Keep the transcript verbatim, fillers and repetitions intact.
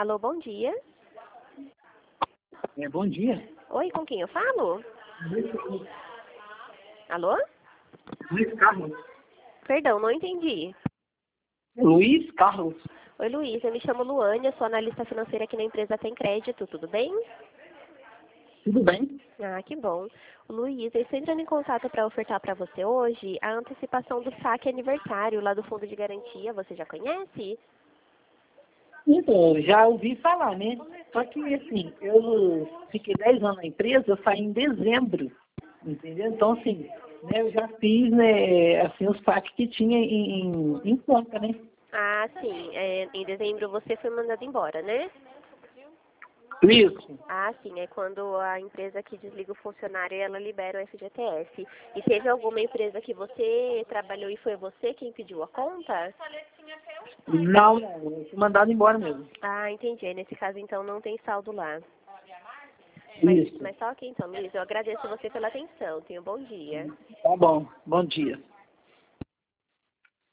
Alô, bom dia. É, bom dia. Oi, com quem eu falo? Alô? Luiz Carlos. Perdão, não entendi. Luiz Carlos. Oi, Luiz, eu me chamo Luânia, sou analista financeira aqui na empresa Tem Crédito, tudo bem? Tudo bem? Ah, que bom. Luiz, eu estou entrando em contato para ofertar para você hoje a antecipação do saque aniversário lá do Fundo de Garantia, você já conhece? Então, já ouvi falar, né? Só que, assim, eu fiquei dez anos na empresa, eu saí em dezembro, entendeu? Então, assim, né, eu já fiz, né, assim, os saques que tinha em, em, em conta, né? Ah, sim, é, em dezembro você foi mandado embora, né? Isso. Ah, sim, é quando a empresa que desliga o funcionário, ela libera o F G T S. E teve alguma empresa que você trabalhou e foi você quem pediu a conta? Não, não, eu fui mandado embora mesmo. Ah, entendi. Nesse caso, então, não tem saldo lá. Mas, Isso. mas só ok, então, Luiz, eu agradeço você pela atenção. Tenha um bom dia. Tá bom. Bom dia.